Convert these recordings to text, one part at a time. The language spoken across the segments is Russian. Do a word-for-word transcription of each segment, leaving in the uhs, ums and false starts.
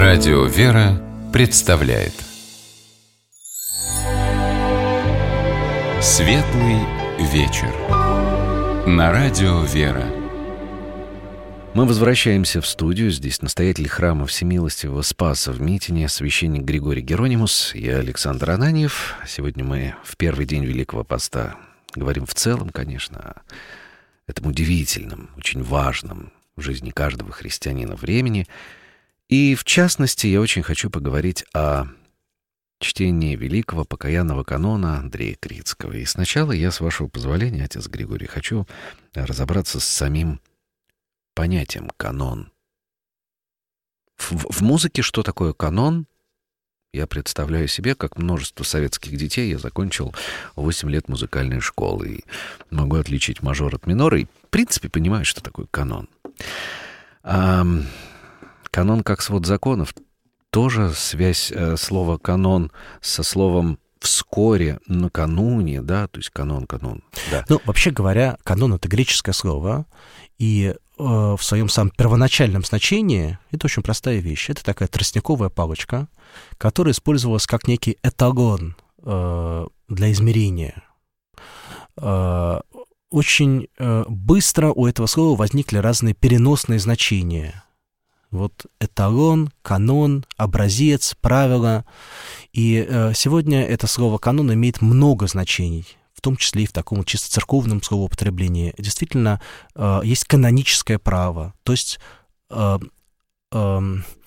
Радио «Вера» представляет Светлый вечер на Радио «Вера». Мы возвращаемся в студию. Здесь настоятель храма Всемилостивого Спаса в Митине, священник Григорий Геронимус. Я Александр Ананьев. Сегодня мы в первый день Великого Поста говорим в целом, конечно, о этом удивительном, очень важном в жизни каждого христианина времени. И, в частности, я очень хочу поговорить о чтении великого покаянного канона Андрея Крицкого. И сначала я, с вашего позволения, отец Григорий, хочу разобраться с самим понятием «канон». В, в музыке что такое канон? Я представляю себе, как множество советских детей, я закончил восемь лет музыкальной школы и могу отличить мажор от минора, и, в принципе, понимаю, что такое канон. А, канон как свод законов. Тоже связь э, слова «канон» со словом «вскоре», «накануне», да, то есть канон, канон. Да. Ну, вообще говоря, канон — это греческое слово, и э, в своем самом первоначальном значении это очень простая вещь. Это такая тростниковая палочка, которая использовалась как некий эталон э, для измерения. Э, очень э, быстро у этого слова возникли разные переносные значения. Вот эталон, канон, образец, правило. И э, сегодня это слово «канон» имеет много значений, в том числе и в таком чисто церковном словоупотреблении. Действительно, э, есть каноническое право, то есть э, э,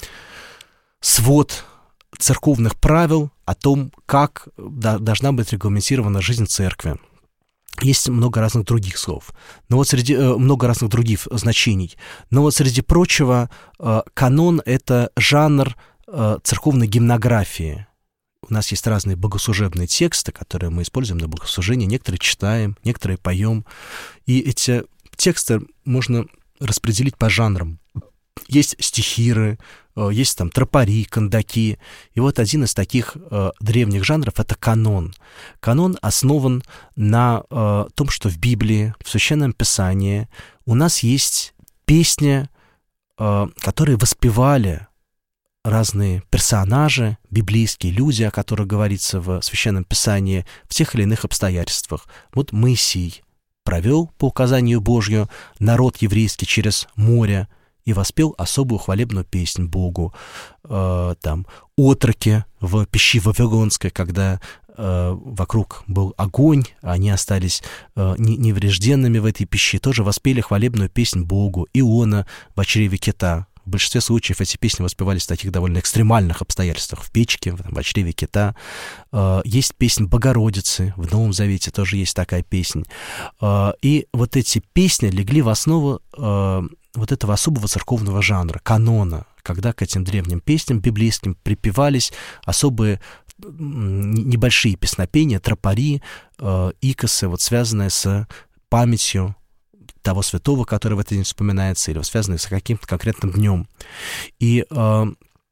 свод церковных правил о том, как да, должна быть регламентирована жизнь церкви. Есть много разных других слов, но вот среди э, много разных других значений. Но вот среди прочего, э, канон — это жанр э, церковной гимнографии. У нас есть разные богослужебные тексты, которые мы используем на богослужении. Некоторые читаем, некоторые поем. И эти тексты можно распределить по жанрам. Есть стихиры, есть там тропари, кандаки. И вот один из таких э, древних жанров — это канон. Канон основан на э, том, что в Библии, в Священном Писании у нас есть песни, э, которые воспевали разные персонажи, библейские люди, о которых говорится в Священном Писании, в тех или иных обстоятельствах. Вот Моисей провел по указанию Божью народ еврейский через море и воспел особую хвалебную песнь Богу. Э, там отроки в пещере Вавилонской, когда э, вокруг был огонь, они остались э, неврежденными в этой пещере, тоже воспели хвалебную песнь Богу. Иона в чреве кита. В большинстве случаев эти песни воспевались в таких довольно экстремальных обстоятельствах. В печке, в чреве кита. Э, есть песнь Богородицы, в Новом Завете тоже есть такая песнь. Э, и вот эти песни легли в основу э, вот этого особого церковного жанра, канона, когда к этим древним песням библейским припевались особые небольшие песнопения, тропари, э, икосы, вот связанные с памятью того святого, который в этот день вспоминается, или связанные с каким-то конкретным днем. И э,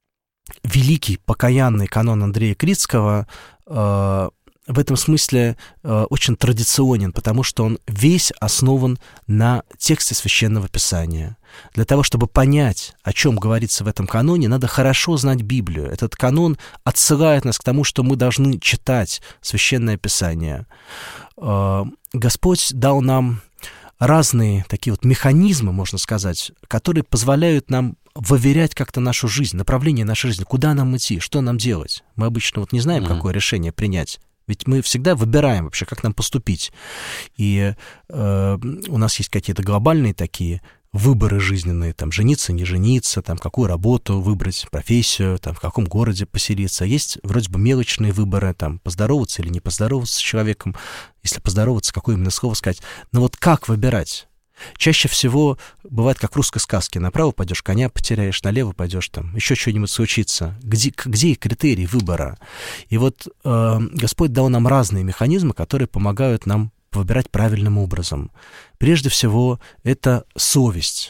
великий покаянный канон Андрея Крицкого э, в этом смысле э, очень традиционен, потому что он весь основан на тексте Священного Писания. Для того, чтобы понять, о чем говорится в этом каноне, надо хорошо знать Библию. Этот канон отсылает нас к тому, что мы должны читать Священное Писание. Э, Господь дал нам разные такие вот механизмы, можно сказать, которые позволяют нам выверять как-то нашу жизнь, направление нашей жизни, куда нам идти, что нам делать. Мы обычно вот не знаем, mm-hmm. какое решение принять. Ведь мы всегда выбираем вообще, как нам поступить. И э, у нас есть какие-то глобальные такие выборы жизненные, там, жениться, не жениться, там, какую работу выбрать, профессию, там, в каком городе поселиться. Есть вроде бы мелочные выборы, там, поздороваться или не поздороваться с человеком, если поздороваться, какое именно слово сказать. Но вот как выбирать? Чаще всего бывает, как в русской сказке: направо пойдешь, коня потеряешь, налево пойдешь, там, еще что-нибудь случится. Где, где критерий выбора? И вот э, Господь дал нам разные механизмы, которые помогают нам выбирать правильным образом. Прежде всего, это совесть,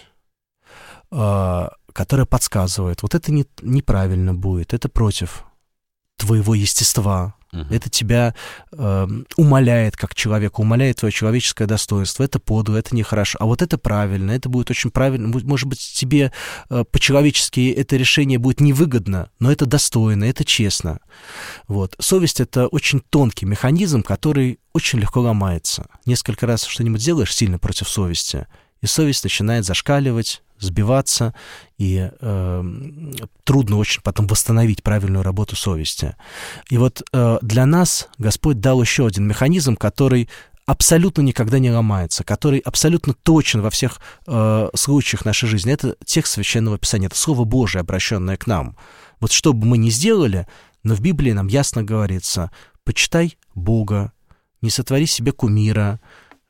э, которая подсказывает: вот это не, неправильно будет, это против твоего естества. Uh-huh. Это тебя э, умаляет как человека, умаляет твое человеческое достоинство. Это подло, это нехорошо. А вот это правильно, это будет очень правильно. Может быть, тебе э, по-человечески это решение будет невыгодно, но это достойно, это честно. Вот. Совесть — это очень тонкий механизм, который очень легко ломается. Несколько раз что-нибудь делаешь сильно против совести, и совесть начинает зашкаливать, сбиваться, и э, трудно очень потом восстановить правильную работу совести. И вот э, для нас Господь дал еще один механизм, который абсолютно никогда не ломается, который абсолютно точен во всех э, случаях нашей жизни. Это текст Священного Писания, это Слово Божие, обращенное к нам. Вот что бы мы ни сделали, но в Библии нам ясно говорится: почитай Бога, не сотвори себе кумира,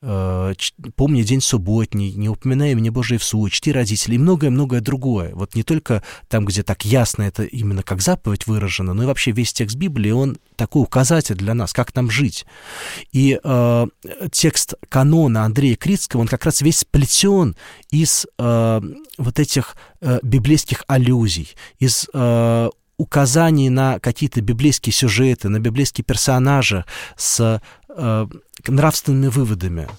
помни день субботний, не упоминай имя Божие в суе, чти родителей и многое-многое другое. Вот не только там, где так ясно это именно как заповедь выражено, но и вообще весь текст Библии, он такой указатель для нас, как нам жить. И э, текст канона Андрея Критского, он как раз весь сплетен из э, вот этих э, библейских аллюзий, из э, указаний на какие-то библейские сюжеты, на библейские персонажи с э, нравственными выводами.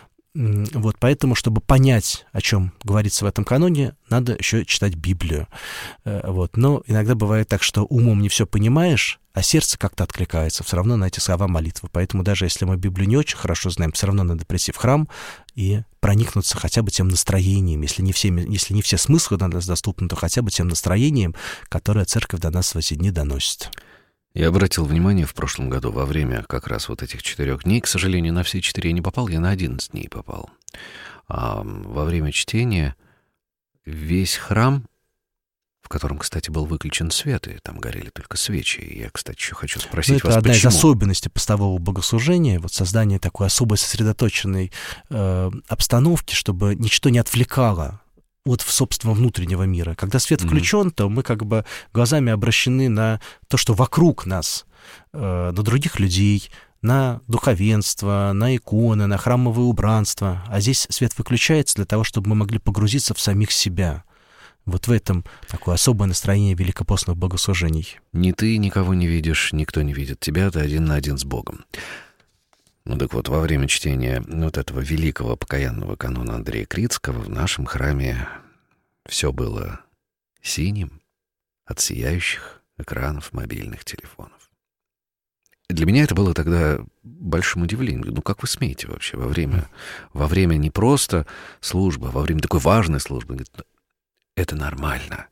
Вот, поэтому, чтобы понять, о чем говорится в этом каноне, надо еще читать Библию. Вот. Но иногда бывает так, что умом не все понимаешь, а сердце как-то откликается все равно на эти слова молитвы. Поэтому даже если мы Библию не очень хорошо знаем, все равно надо прийти в храм и проникнуться хотя бы тем настроением, если не, всеми, если не все смыслы для нас доступны, то хотя бы тем настроением, которое церковь до нас в эти дни доносит. Я обратил внимание в прошлом году во время как раз вот этих четырех дней, к сожалению, на все четыре я не попал, я на одиннадцать дней попал. А во время чтения весь храм, в котором, кстати, был выключен свет, и там горели только свечи. И я, кстати, еще хочу спросить ну, вас, это одна почему? из особенностей постового богослужения, вот создание такой особой сосредоточенной э, обстановки, чтобы ничто не отвлекало от собственного внутреннего мира. Когда свет включен, mm-hmm. то мы как бы глазами обращены на то, что вокруг нас, э, на других людей, на духовенство, на иконы, на храмовое убранство. А здесь свет выключается для того, чтобы мы могли погрузиться в самих себя. Вот в этом такое особое настроение великопостных богослужений. Ни ты никого не видишь, никто не видит тебя, ты один на один с Богом. Ну так вот, во время чтения вот этого великого покаянного канона Андрея Критского в нашем храме все было синим от сияющих экранов мобильных телефонов. Для меня это было тогда большим удивлением. Ну как вы смеете вообще во время, во время не просто службы, а во время такой важной службы? Это нормально.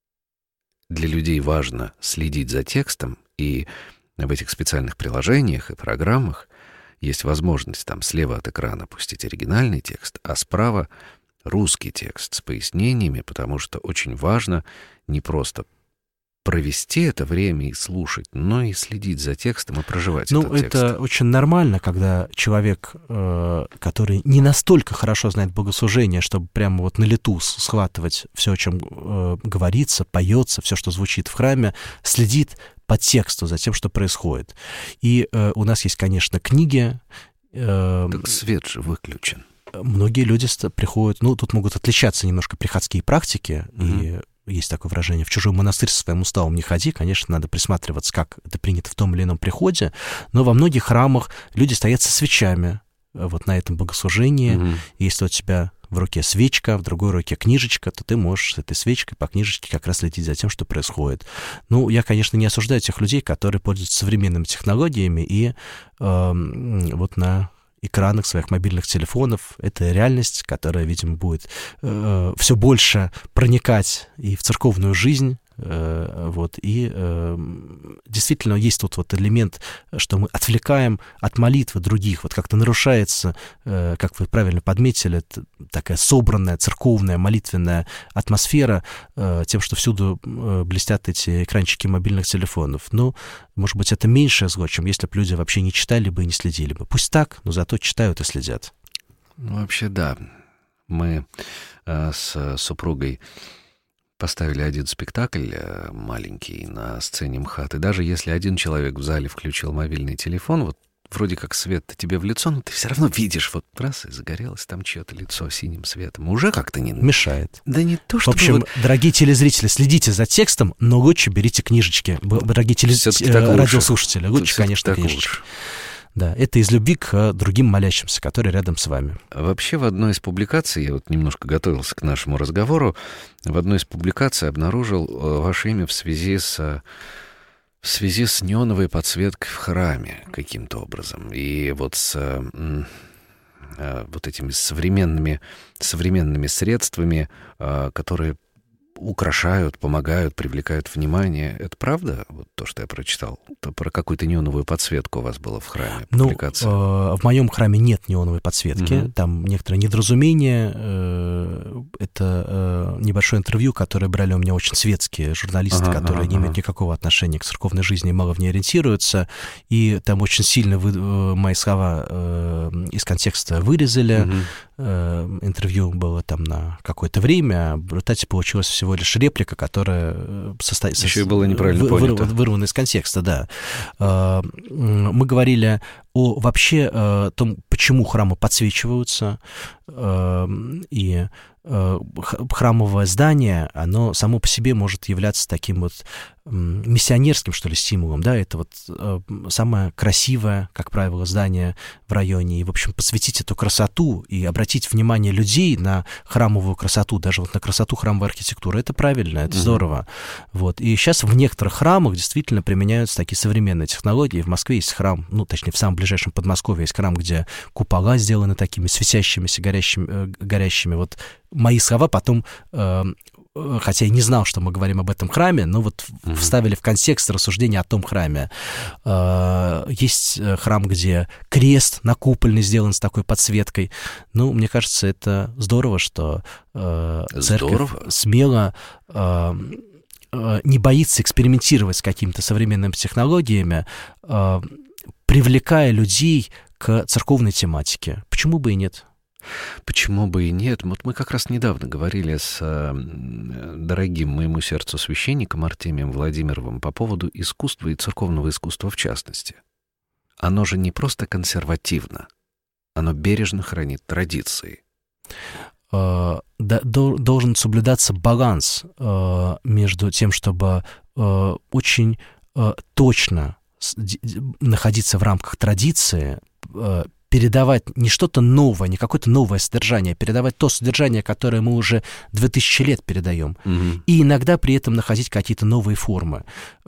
Для людей важно следить за текстом, и в этих специальных приложениях и программах есть возможность там слева от экрана пустить оригинальный текст, а справа русский текст с пояснениями, потому что очень важно не просто провести это время и слушать, но и следить за текстом и проживать ну, этот текст. Ну, это очень нормально, когда человек, э, который не настолько хорошо знает богослужение, чтобы прямо вот на лету схватывать все, о чем э, говорится, поется, все, что звучит в храме, следит по тексту за тем, что происходит. И э, у нас есть, конечно, книги. Э, так свет же выключен. Многие люди приходят, ну, тут могут отличаться немножко приходские практики, mm-hmm. и есть такое выражение: в чужой монастырь со своим уставом не ходи. Конечно, надо присматриваться, как это принято в том или ином приходе, но во многих храмах люди стоят со свечами вот на этом богослужении. Mm-hmm. Если у тебя в руке свечка, в другой руке книжечка, то ты можешь с этой свечкой по книжечке как раз следить за тем, что происходит. Ну, я, конечно, не осуждаю тех людей, которые пользуются современными технологиями и э, вот на экранах своих мобильных телефонов. Это реальность, которая, видимо, будет э, все больше проникать и в церковную жизнь. Э, вот, и э, действительно есть тут вот элемент, что мы отвлекаем от молитвы других. Вот как-то нарушается, э, как вы правильно подметили, такая собранная церковная молитвенная атмосфера э, тем, что всюду э, блестят эти экранчики мобильных телефонов. Но, может быть, это меньшее зло, чем если бы люди вообще не читали бы и не следили бы. Пусть так, но зато читают и следят. Ну, вообще, да. Мы э, с супругой поставили один спектакль маленький на сцене МХАТ, и даже если один человек в зале включил мобильный телефон, вот вроде как свет тебе в лицо, но ты все равно видишь, вот раз, и загорелось там чье-то лицо синим светом. Уже как-то не... Мешает. Да не то, что... В общем, вот... дорогие телезрители, следите за текстом, но лучше берите книжечки. Дорогие телез... радиослушатели, лучше, лучше конечно, книжечки. Лучше. Да, это из любви к другим молящимся, которые рядом с вами. Вообще, в одной из публикаций, я вот немножко готовился к нашему разговору, в одной из публикаций обнаружил ваше имя в связи с... в связи с неоновой подсветкой в храме каким-то образом. И вот с м, э, вот этими современными, современными средствами, э, которые украшают, помогают, привлекают внимание. Это правда, вот то, что я прочитал? Это про какую-то неоновую подсветку у вас было в храме, публикация? Ну, э, в моем храме нет неоновой подсветки. Угу. Там некоторое недоразумение. Э, это э, небольшое интервью, которое брали у меня очень светские журналисты, ага, которые ага, не имеют ага. никакого отношения к церковной жизни и мало в ней ориентируются. И там очень сильно вы, э, мои слова э, из контекста вырезали. Угу. Э, интервью было там на какое-то время, а в результате получилось всего лишь реплика, которая состоит... Еще и было неправильно вы, понято. Вырвана из контекста, да. Мы говорили о вообще о том, почему храмы подсвечиваются, и храмовое здание, оно само по себе может являться таким вот миссионерским, что ли, стимулом, да, это вот э, самое красивое, как правило, здание в районе, и, в общем, посвятить эту красоту и обратить внимание людей на храмовую красоту, даже вот на красоту храмовой архитектуры, это правильно, это mm-hmm. здорово, вот, и сейчас в некоторых храмах действительно применяются такие современные технологии, в Москве есть храм, ну, точнее, в самом ближайшем Подмосковье есть храм, где купола сделаны такими светящимися, горящими, э, горящими, вот, мои слова потом... Э, хотя я не знал, что мы говорим об этом храме, но вот mm-hmm. вставили в контекст рассуждения о том храме. Есть храм, где крест накупольный сделан с такой подсветкой. Ну, мне кажется, это здорово, что церковь здорово. смело не боится экспериментировать с какими-то современными технологиями, привлекая людей к церковной тематике. Почему бы и нет? Почему бы и нет? Вот мы как раз недавно говорили с э, дорогим моему сердцу священником Артемием Владимировым по поводу искусства и церковного искусства в частности. Оно же не просто консервативно, оно бережно хранит традиции. Э, да, до, должен соблюдаться баланс э, между тем, чтобы э, очень э, точно с, д, находиться в рамках традиции, э, передавать не что-то новое, не какое-то новое содержание, а передавать то содержание, которое мы уже две тысячи лет передаем. Mm-hmm. И иногда при этом находить какие-то новые формы.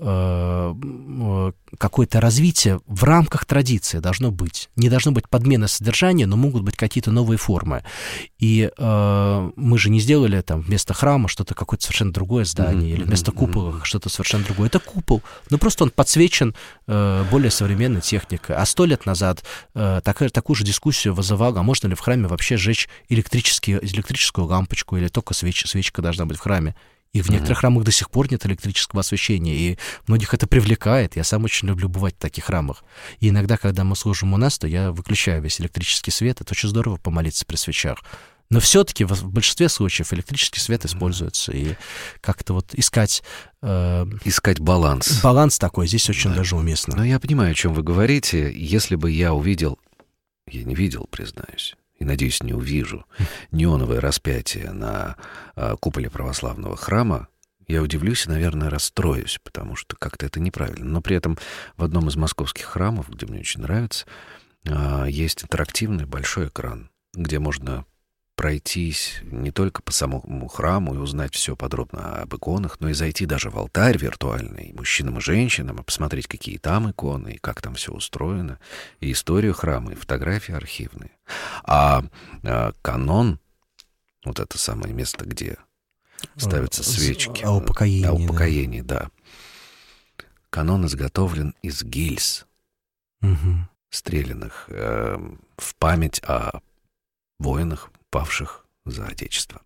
Какое-то развитие в рамках традиции должно быть. Не должно быть подмена содержания, но могут быть какие-то новые формы. И мы же не сделали там вместо храма что-то какое-то совершенно другое здание, mm-hmm. или вместо купола что-то совершенно другое. Это купол, но просто он подсвечен более современной техникой. А сто лет назад такая такую же дискуссию вызывала, а можно ли в храме вообще сжечь электрическую лампочку, или только свеч, свечка должна быть в храме. И в некоторых mm-hmm. храмах до сих пор нет электрического освещения, и многих это привлекает. Я сам очень люблю бывать в таких храмах. И иногда, когда мы служим у нас, то я выключаю весь электрический свет. Это очень здорово помолиться при свечах. Но все-таки в большинстве случаев электрический свет используется, и как-то вот искать... Э, искать баланс. Баланс такой здесь очень да. даже уместно. Но я понимаю, о чем вы говорите. Если бы я увидел... Я не видел, признаюсь, и, надеюсь, не увижу неоновое распятие на а, куполе православного храма, я удивлюсь и, наверное, расстроюсь, потому что как-то это неправильно. Но при этом в одном из московских храмов, где мне очень нравится, а, есть интерактивный большой экран, где можно пройтись не только по самому храму и узнать все подробно об иконах, но и зайти даже в алтарь виртуальный мужчинам и женщинам, и посмотреть, какие там иконы, и как там все устроено, и историю храма, и фотографии архивные. А, а канон, вот это самое место, где ставятся свечки. О упокоении. О упокоении, да. да. Канон изготовлен из гильз, угу. стрелянных э, в память о воинах, павших за Отечество.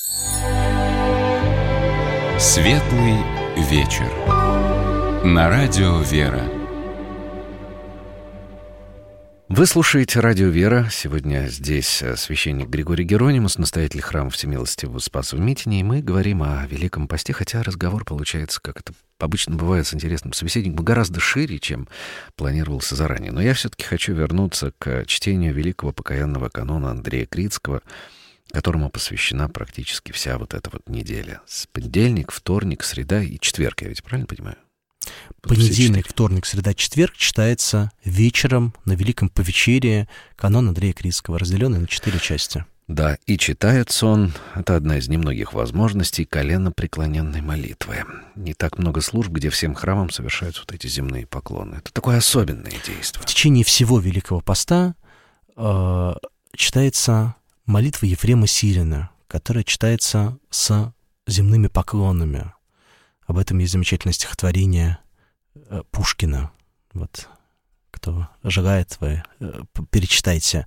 Светлый вечер. На радио «Вера». Вы слушаете «Радио Вера». Сегодня здесь священник Григорий Геронимус, настоятель храма Всемилостивого Спаса в Митине, и мы говорим о Великом Посте, хотя разговор получается, как это обычно бывает с интересным собеседником, гораздо шире, чем планировался заранее. Но я все-таки хочу вернуться к чтению великого покаянного канона Андрея Критского, которому посвящена практически вся вот эта вот неделя. С понедельник, вторник, среда и четверг, я ведь правильно понимаю? Понедельник, вторник, среда, четверг читается вечером на Великом Повечерии канон Андрея Критского, разделенный на четыре части. Да, и читается он, это одна из немногих возможностей, коленопреклоненной молитвы. Не так много служб, где всем храмам совершаются вот эти земные поклоны. Это такое особенное действие. В течение всего Великого Поста э, читается молитва Ефрема Сирина, которая читается с земными поклонами. Об этом есть замечательное стихотворение Пушкина. Вот, кто желает, вы перечитайте.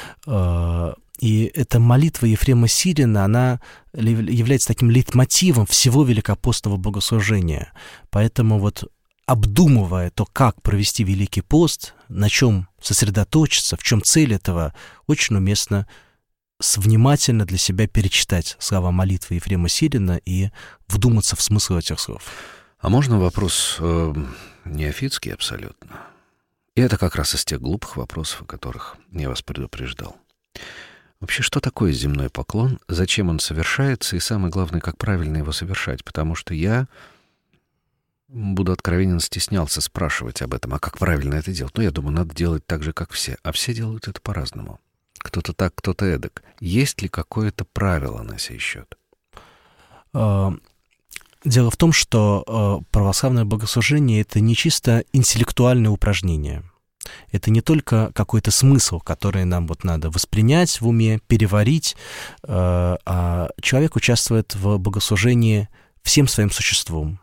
И эта молитва Ефрема Сирина, она является таким лейтмотивом всего великопостного богослужения. Поэтому вот, обдумывая то, как провести Великий пост, на чем сосредоточиться, в чем цель этого, очень уместно внимательно для себя перечитать слова молитвы Ефрема Сирина и вдуматься в смысл этих слов. А можно вопрос э, неофитский абсолютно? И это как раз из тех глупых вопросов, о которых я вас предупреждал. Вообще, что такое земной поклон, зачем он совершается, и самое главное, как правильно его совершать? Потому что я, буду откровенен, стеснялся спрашивать об этом, а как правильно это делать? Ну, я думаю, надо делать так же, как все. А все делают это по-разному. Кто-то так, кто-то эдак. Есть ли какое-то правило на сей счет? Дело в том, что православное богослужение — это не чисто интеллектуальное упражнение. Это не только какой-то смысл, который нам вот надо воспринять в уме, переварить, а человек участвует в богослужении всем своим существом.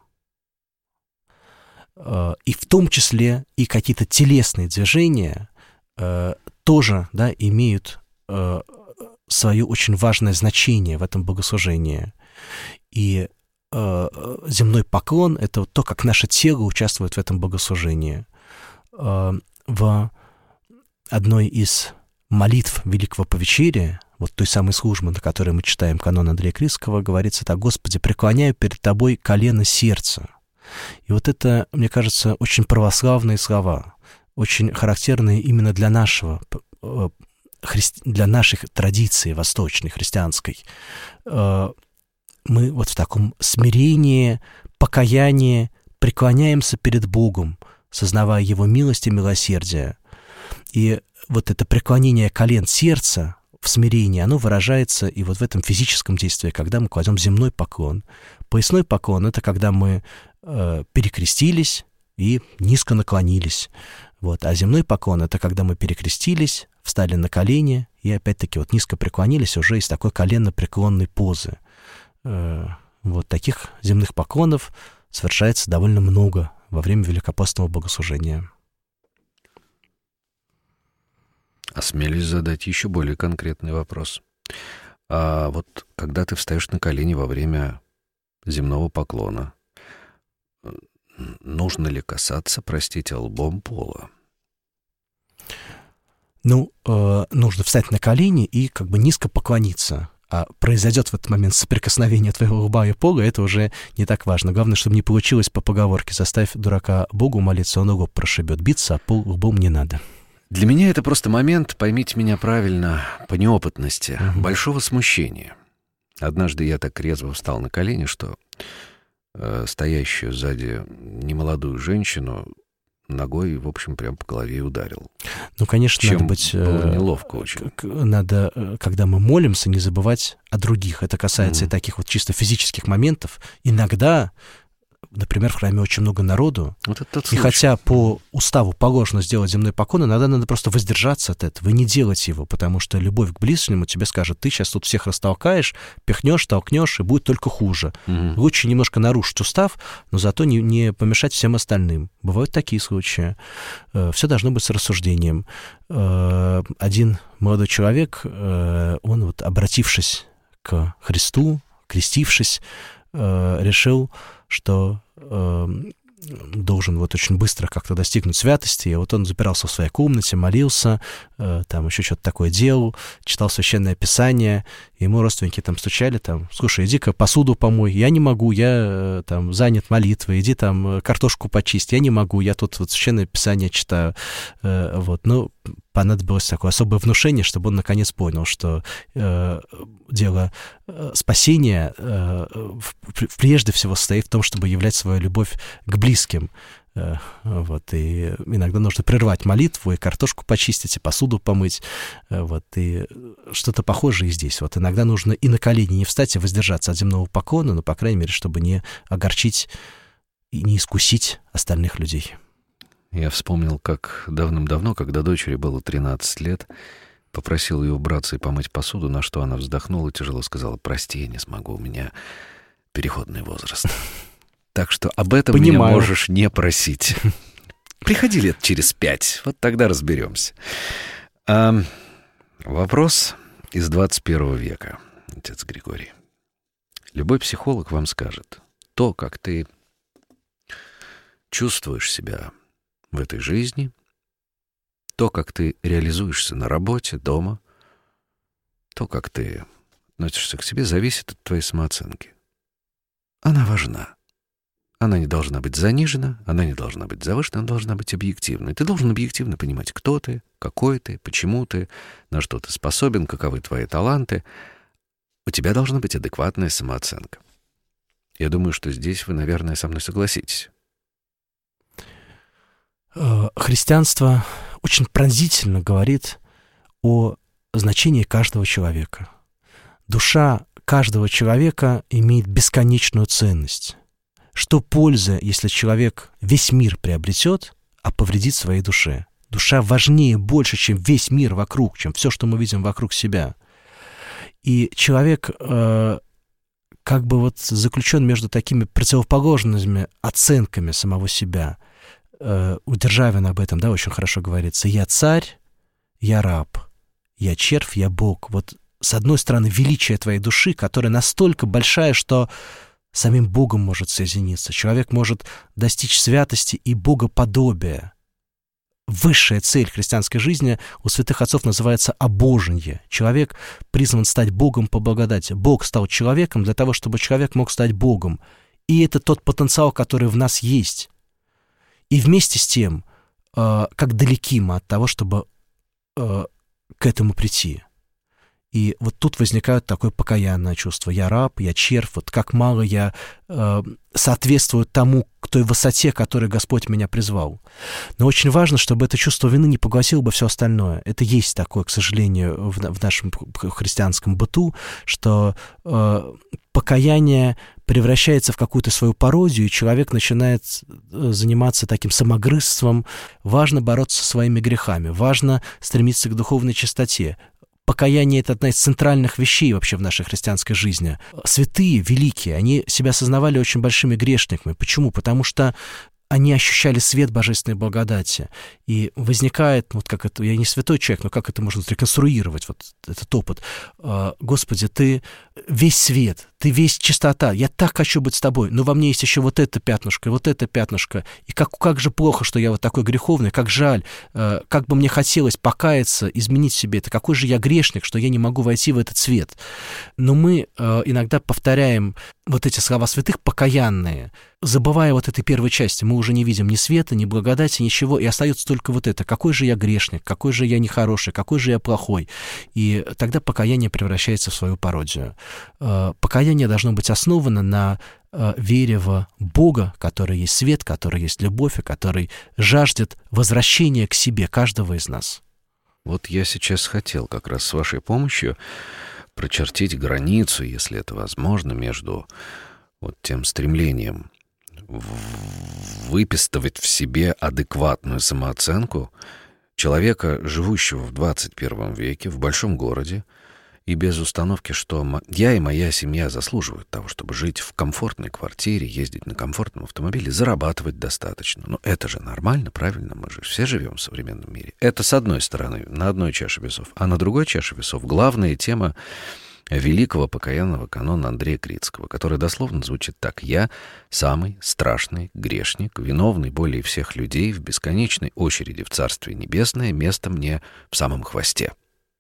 И в том числе и какие-то телесные движения тоже, да, имеют э, свое очень важное значение в этом богослужении. И э, земной поклон — это вот то, как наше тело участвует в этом богослужении. Э, в одной из молитв Великого Повечерия, вот той самой службы, на которой мы читаем канон Андрея Критского, говорится так: «Господи, преклоняю перед Тобой колено сердца». И вот это, мне кажется, очень православные слова, очень характерные именно для нашего, для наших традиций восточной, христианской. Мы вот в таком смирении, покаянии преклоняемся перед Богом, сознавая Его милость и милосердие. И вот это преклонение колен сердца в смирении, оно выражается и вот в этом физическом действии, когда мы кладем земной поклон. Поясной поклон — это когда мы э, перекрестились и низко наклонились. Вот. А земной поклон — это когда мы перекрестились, встали на колени и опять-таки вот низко преклонились уже из такой коленно-преклонной позы. Э, вот таких земных поклонов совершается довольно много во время великопостного богослужения. Осмелюсь задать еще более конкретный вопрос. А вот когда ты встаешь на колени во время земного поклона, нужно ли касаться, простите, лбом пола? Ну, э, нужно встать на колени и как бы низко поклониться. А произойдет в этот момент соприкосновение твоего лба и пола, это уже не так важно. Главное, чтобы не получилось по поговорке: «Заставь дурака Богу молиться, он и лоб прошибет. Биться, а пол лбом не надо». Для меня это просто момент, поймите меня правильно, по неопытности, uh-huh. большого смущения. Однажды я так резво встал на колени, что э, стоящую сзади немолодую женщину ногой, в общем, прям по голове ударил. Ну, конечно, Чем надо быть... было неловко очень. Надо, когда мы молимся, не забывать о других. Это касается mm. и таких вот чисто физических моментов. Иногда, например, в храме очень много народу, вот это тот случай. И хотя по уставу положено сделать земной поклон, иногда надо просто воздержаться от этого и не делать его, потому что любовь к ближнему тебе скажет: ты сейчас тут всех растолкаешь, пихнешь, толкнешь, и будет только хуже. Mm-hmm. Лучше немножко нарушить устав, но зато не, не помешать всем остальным. Бывают такие случаи. Все должно быть с рассуждением. Один молодой человек, он вот, обратившись к Христу, крестившись, решил, что э, должен вот очень быстро как-то достигнуть святости, и вот он запирался в своей комнате, молился, там еще что-то такое делал, читал Священное Писание, и ему родственники там стучали, там, слушай, иди-ка посуду помой, я не могу, я там занят молитвой, иди там картошку почисть, я не могу, я тут вот Священное Писание читаю, вот, ну, понадобилось такое особое внушение, чтобы он наконец понял, что э, дело э, спасения э, в, прежде всего состоит в том, чтобы являть свою любовь к близким. Э, вот, и иногда нужно прервать молитву, и картошку почистить, и посуду помыть. Э, вот, и что-то похожее и здесь. Вот, иногда нужно и на колени не встать, и воздержаться от земного поклона, но, по крайней мере, чтобы не огорчить и не искусить остальных людей. Я вспомнил, как давным-давно, когда дочери было тринадцать лет, попросил ее убраться и помыть посуду, на что она вздохнула и тяжело сказала: «Прости, я не смогу, у меня переходный возраст». Так что об этом Понимаю. Меня можешь не просить. Приходи лет через пять, вот тогда разберемся. А, вопрос из двадцать первого века, отец Григорий. Любой психолог вам скажет: то, как ты чувствуешь себя в этой жизни, то, как ты реализуешься на работе, дома, то, как ты относишься к себе, зависит от твоей самооценки. Она важна. Она не должна быть занижена, она не должна быть завышена, она должна быть объективной. Ты должен объективно понимать, кто ты, какой ты, почему ты, на что ты способен, каковы твои таланты. У тебя должна быть адекватная самооценка. Я думаю, что здесь вы, наверное, со мной согласитесь. Христианство очень пронзительно говорит о значении каждого человека. Душа каждого человека имеет бесконечную ценность. Что польза, если человек весь мир приобретет, а повредит своей душе? Душа важнее больше, чем весь мир вокруг, чем все, что мы видим вокруг себя. И человек э, как бы вот заключен между такими противоположными оценками самого себя. У Державина об этом, да, очень хорошо говорится. Я царь, я раб, я червь, я Бог. Вот с одной стороны величие твоей души, которая настолько большая, что самим Богом может соединиться. Человек может достичь святости и богоподобия. Высшая цель христианской жизни у святых отцов называется обоженье. Человек призван стать Богом по благодати. Бог стал человеком для того, чтобы человек мог стать Богом. И это тот потенциал, который в нас есть. И вместе с тем, э, как далеки мы от того, чтобы э, к этому прийти. И вот тут возникает такое покаянное чувство. Я раб, я червь, вот как мало я э, соответствую тому, к той высоте, к которой Господь меня призвал. Но очень важно, чтобы это чувство вины не поглотило бы все остальное. Это есть такое, к сожалению, в, в нашем христианском быту, что э, покаяние превращается в какую-то свою пародию, и человек начинает заниматься таким самогрызством. Важно бороться со своими грехами, важно стремиться к духовной чистоте. Покаяние — это одна из центральных вещей вообще в нашей христианской жизни. Святые, великие, они себя осознавали очень большими грешниками. Почему? Потому что они ощущали свет божественной благодати. И возникает, вот как это, я не святой человек, но как это можно реконструировать, вот этот опыт. Господи, ты весь свет, ты весь чистота, я так хочу быть с тобой, но во мне есть еще вот это пятнышко, вот это пятнышко. И как, как же плохо, что я вот такой греховный, как жаль, как бы мне хотелось покаяться, изменить себе это, какой же я грешник, что я не могу войти в этот свет. Но мы иногда повторяем вот эти слова святых покаянные, забывая вот этой первой части. Мы уже не видим ни света, ни благодати, ничего, и остается только вот это. Какой же я грешник, какой же я нехороший, какой же я плохой. И тогда покаяние превращается в свою пародию. Покаяние должно быть основано на вере в Бога, который есть свет, который есть любовь, и который жаждет возвращения к себе каждого из нас. Вот я сейчас хотел как раз с вашей помощью прочертить границу, если это возможно, между вот тем стремлением выпистывать в себе адекватную самооценку человека, живущего в двадцать первом веке, в большом городе, и без установки, что я и моя семья заслуживают того, чтобы жить в комфортной квартире, ездить на комфортном автомобиле, зарабатывать достаточно. Но это же нормально, правильно? Мы же все живем в современном мире. Это с одной стороны, на одной чаше весов. А на другой чаше весов главная тема великого покаянного канона Андрея Крицкого, который дословно звучит так: «Я самый страшный грешник, виновный более всех людей, в бесконечной очереди в Царствие Небесное, место мне в самом хвосте».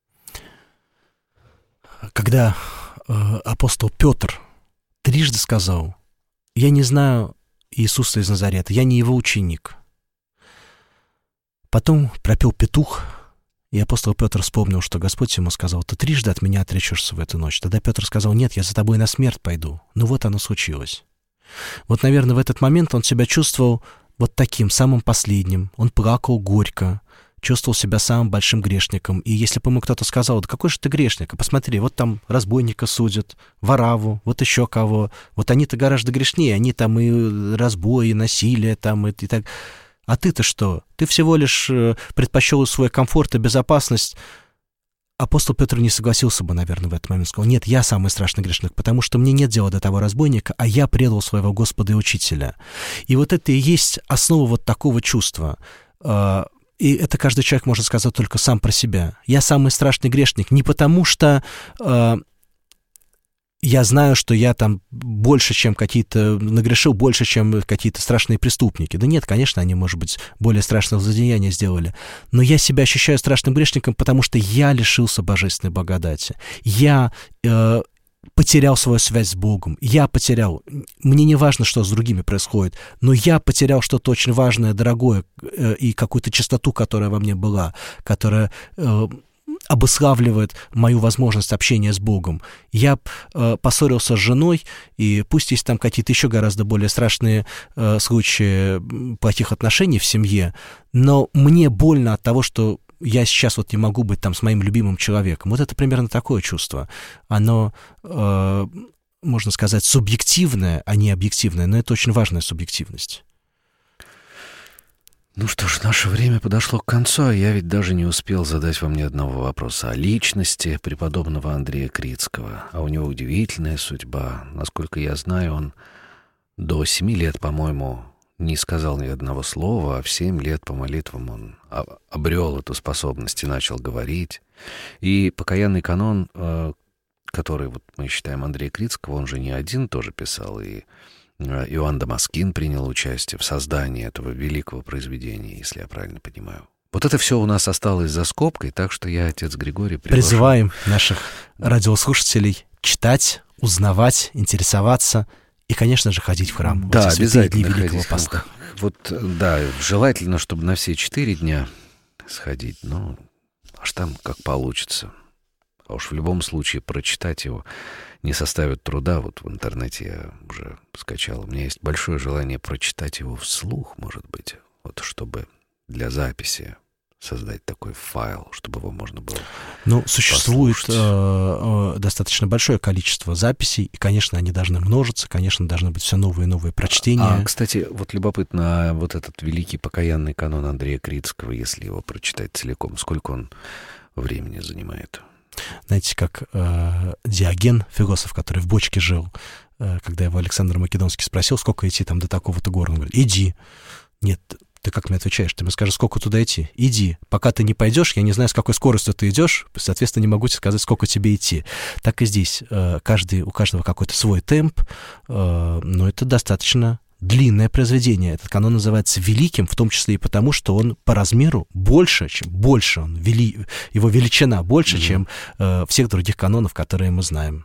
Когда э, апостол Петр трижды сказал: «Я не знаю Иисуса из Назарета, я не его ученик», потом пропел петух, и апостол Петр вспомнил, что Господь ему сказал: «Ты трижды от меня отречешься в эту ночь». Тогда Петр сказал: «Нет, я за тобой на смерть пойду». Ну вот оно случилось. Вот, наверное, в этот момент он себя чувствовал вот таким, самым последним. Он плакал горько, чувствовал себя самым большим грешником. И если бы ему кто-то сказал: «Да какой же ты грешник? А посмотри, вот там разбойника судят, вораву, вот еще кого. Вот они-то гораздо грешнее, они там и разбой, и насилие, там, и, и так... А ты-то что? Ты всего лишь предпочел свой комфорт и безопасность». Апостол Петр не согласился бы, наверное, в этот момент. Сказал: «Нет, я самый страшный грешник, потому что мне нет дела до того разбойника, а я предал своего Господа и Учителя». И вот это и есть основа вот такого чувства. И это каждый человек может сказать только сам про себя. Я самый страшный грешник не потому, что я знаю, что я там больше, чем какие-то... нагрешил больше, чем какие-то страшные преступники. Да нет, конечно, они, может быть, более страшного злодеяния сделали. Но я себя ощущаю страшным грешником, потому что я лишился божественной благодати. Я э, потерял свою связь с Богом. Я потерял... Мне не важно, что с другими происходит, но я потерял что-то очень важное, дорогое, э, и какую-то чистоту, которая во мне была, которая... Э, обуславливает мою возможность общения с Богом. Я э, поссорился с женой, и пусть есть там какие-то еще гораздо более страшные э, случаи плохих отношений в семье, но мне больно от того, что я сейчас вот не могу быть там с моим любимым человеком. Вот это примерно такое чувство. Оно, э, можно сказать, субъективное, а не объективное, но это очень важная субъективность. Ну что ж, наше время подошло к концу, а я ведь даже не успел задать вам ни одного вопроса о личности преподобного Андрея Крицкого. А у него удивительная судьба. Насколько я знаю, он до семи лет, по-моему, не сказал ни одного слова, а в семь лет по молитвам он обрел эту способность и начал говорить. И покаянный канон, который вот мы считаем Андрея Крицкого, он же не один тоже писал, и Иоанн Дамаскин принял участие в создании этого великого произведения, если я правильно понимаю. Вот это все у нас осталось за скобкой, так что я, отец Григорий, приглашу... Призываем наших радиослушателей читать, узнавать, интересоваться и, конечно же, ходить в храм. Да, обязательно ходить в храм. Вот, да, желательно, чтобы на все четыре дня сходить, но аж там как получится. А уж в любом случае прочитать его не составит труда. Вот в интернете я уже скачал. У меня есть большое желание прочитать его вслух, может быть. Вот чтобы для записи создать такой файл, чтобы его можно было Ну, существует э, э, достаточно большое количество записей, и, конечно, они должны множиться, конечно, должны быть все новые и новые прочтения. А, кстати, вот любопытно, вот этот великий покаянный канон Андрея Крицкого, если его прочитать целиком, сколько он времени занимает? Знаете, как э, Диоген, философ, который в бочке жил, э, когда его Александр Македонский спросил, сколько идти там до такого-то города, он говорит: иди. Нет, ты как мне отвечаешь? Ты мне скажешь, сколько туда идти? Иди. Пока ты не пойдешь, я не знаю, с какой скоростью ты идешь, соответственно, не могу тебе сказать, сколько тебе идти. Так и здесь. Э, каждый, у каждого какой-то свой темп, э, но это достаточно длинное произведение. Этот канон называется великим, в том числе и потому, что он по размеру больше, чем больше он, вели, его величина больше, mm-hmm. чем э, всех других канонов, которые мы знаем.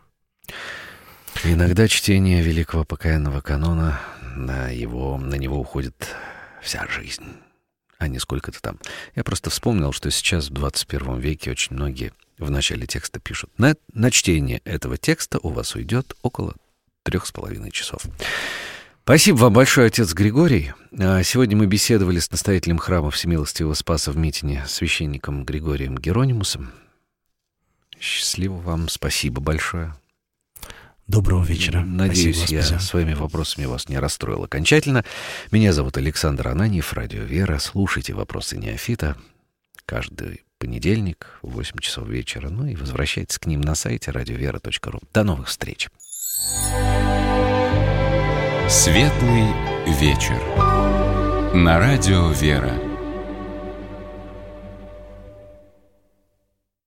Иногда чтение великого покаянного канона, на, его, на него уходит вся жизнь, а не сколько-то там. Я просто вспомнил, что сейчас в двадцать первом веке очень многие в начале текста пишут: на, на чтение этого текста у вас уйдет около трех с половиной часов. Спасибо вам большое, отец Григорий. Сегодня мы беседовали с настоятелем храма Всемилостивого Спаса в Митине, священником Григорием Геронимусом. Счастливо вам, спасибо большое. Доброго вечера. Надеюсь, спасибо, я Господи. своими вопросами вас не расстроил окончательно. Меня зовут Александр Ананьев, Радио Вера. Слушайте «Вопросы неофита» каждый понедельник в восемь часов вечера. Ну и возвращайтесь к ним на сайте радиовера точка ру. До новых встреч. Светлый вечер. На радио «Вера».